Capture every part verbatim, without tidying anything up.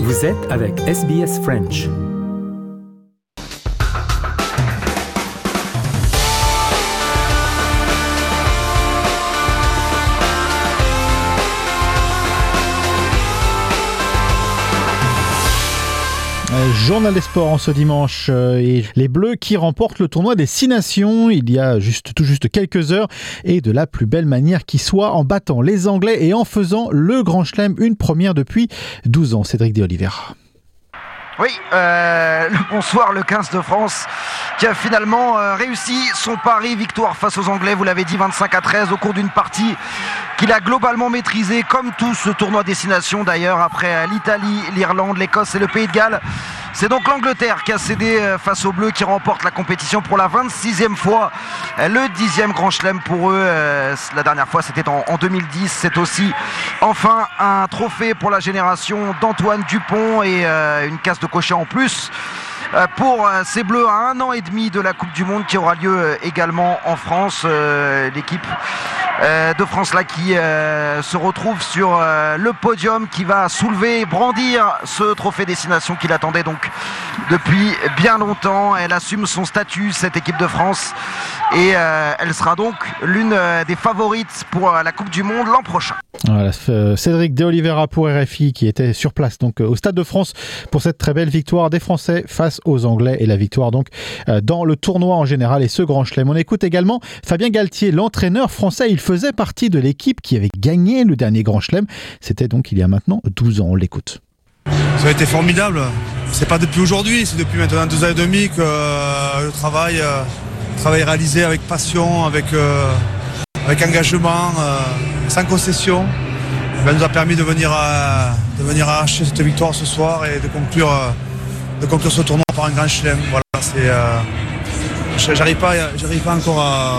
Vous êtes avec S B S French. Journal des sports en ce dimanche et les Bleus qui remportent le tournoi des Six Nations il y a juste, tout juste quelques heures et de la plus belle manière qui soit en battant les Anglais et en faisant le Grand Chelem, une première depuis douze ans. Cédric de Oliveira. Oui, euh, bonsoir le quinze de France qui a finalement euh, réussi son pari, victoire face aux Anglais, vous l'avez dit, vingt-cinq à treize au cours d'une partie qu'il a globalement maîtrisée, comme tout ce tournoi destination d'ailleurs, après l'Italie, l'Irlande, l'Écosse et le Pays de Galles. C'est donc l'Angleterre qui a cédé face aux Bleus, qui remporte la compétition pour la vingt-sixième fois, le dixième Grand Chelem pour eux. La dernière fois c'était en, en deux mille dix. C'est aussi enfin un trophée pour la génération d'Antoine Dupont et euh, une case de cocher en plus pour ces Bleus à un an et demi de la Coupe du Monde qui aura lieu également en France. Euh, l'équipe euh, de France là qui euh, se retrouve sur euh, le podium, qui va soulever et brandir ce trophée destination qu'il attendait donc depuis bien longtemps. Elle assume son statut, cette équipe de France, et euh, elle sera donc l'une des favorites pour la Coupe du Monde l'an prochain. Voilà, Cédric de Oliveira pour R F I qui était sur place donc au Stade de France pour cette très belle victoire des Français face aux Anglais et la victoire donc dans le tournoi en général et ce Grand Chelem. On écoute également Fabien Galtier, l'entraîneur français. Il faisait partie de l'équipe qui avait gagné le dernier Grand Chelem. C'était donc il y a maintenant douze ans. On l'écoute. Ça a été formidable. C'est pas depuis aujourd'hui, c'est depuis maintenant deux ans et demi que euh, le travail, euh, le travail réalisé avec passion, avec, euh, avec engagement, euh, sans concession, ben, nous a permis de venir, à, de venir arracher cette victoire ce soir et de conclure, euh, de conclure ce tournoi par un Grand Chelem. Voilà, c'est, euh, j'arrive pas, j'arrive pas encore à,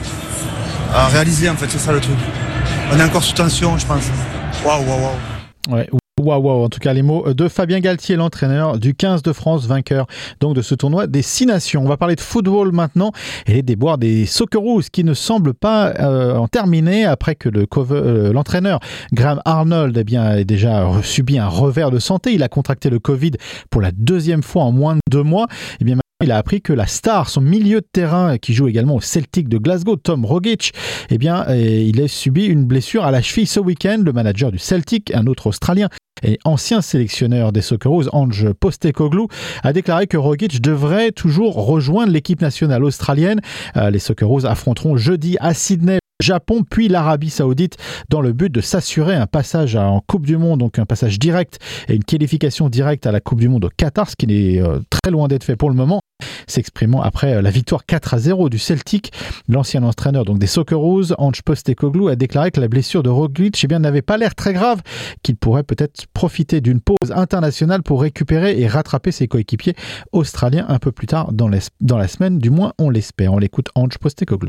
à réaliser, en fait, c'est ça le truc. On est encore sous tension, je pense. Waouh, waouh, waouh. Ouais. Waouh, wow, en tout cas les mots de Fabien Galtier, l'entraîneur du quinze de France, vainqueur donc de ce tournoi des Six Nations. On va parler de football maintenant et les déboires des Socceroos qui ne semblent pas euh, en terminer après que le cover, euh, l'entraîneur Graham Arnold eh bien, ait déjà subi un revers de santé. Il a contracté le Covid pour la deuxième fois en moins de deux mois. Eh bien, il a appris que la star, son milieu de terrain qui joue également au Celtic de Glasgow, Tom Rogic, eh bien, il a subi une blessure à la cheville ce week-end. Le manager du Celtic, un autre Australien et ancien sélectionneur des Socceroos, Ange Postecoglou, a déclaré que Rogic devrait toujours rejoindre l'équipe nationale australienne. Les Socceroos affronteront jeudi à Sydney Japon puis l'Arabie Saoudite dans le but de s'assurer un passage en Coupe du Monde, donc un passage direct et une qualification directe à la Coupe du Monde au Qatar, ce qui est euh, très loin d'être fait pour le moment. S'exprimant après la victoire quatre à zéro du Celtic, l'ancien entraîneur donc des Socceroos, Ange Postecoglou, a déclaré que la blessure de Roglic eh bien, n'avait pas l'air très grave, qu'il pourrait peut-être profiter d'une pause internationale pour récupérer et rattraper ses coéquipiers australiens un peu plus tard dans, dans la semaine, du moins on l'espère. On l'écoute Ange Postecoglou.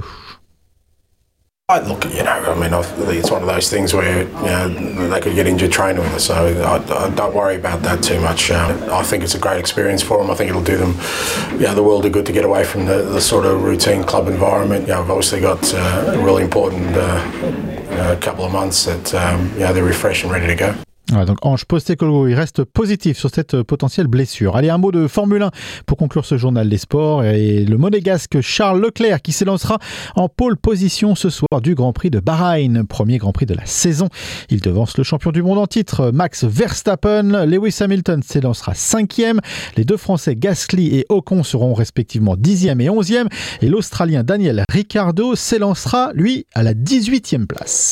I look, you know, I mean, I think it's one of those things where, you know, they could get injured training with us, so I, I don't worry about that too much. Um, I think it's a great experience for them. I think it'll do them, yeah, the world of good to get away from the, the sort of routine club environment. You know, I've obviously got uh, a really important uh, uh, couple of months that, um, you know, they're refreshed and ready to go. Voilà, donc Ange Postecoglou, il reste positif sur cette potentielle blessure. Allez, un mot de Formule un pour conclure ce journal des sports et le monégasque Charles Leclerc qui s'élancera en pole position ce soir du Grand Prix de Bahreïn, premier Grand Prix de la saison. Il devance le champion du monde en titre Max Verstappen. Lewis Hamilton s'élancera cinquième. Les deux Français Gasly et Ocon seront respectivement dixième et onzième et l'Australien Daniel Ricciardo s'élancera lui à la dix-huitième place.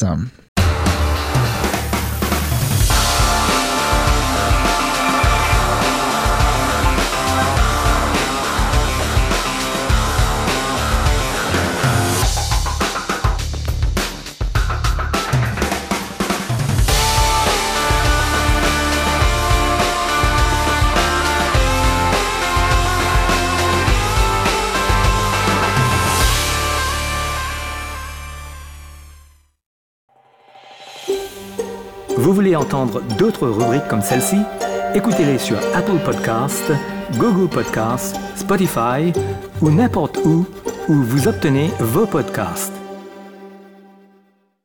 Vous voulez entendre d'autres rubriques comme celle-ci? Écoutez-les sur Apple Podcasts, Google Podcasts, Spotify ou n'importe où où vous obtenez vos podcasts.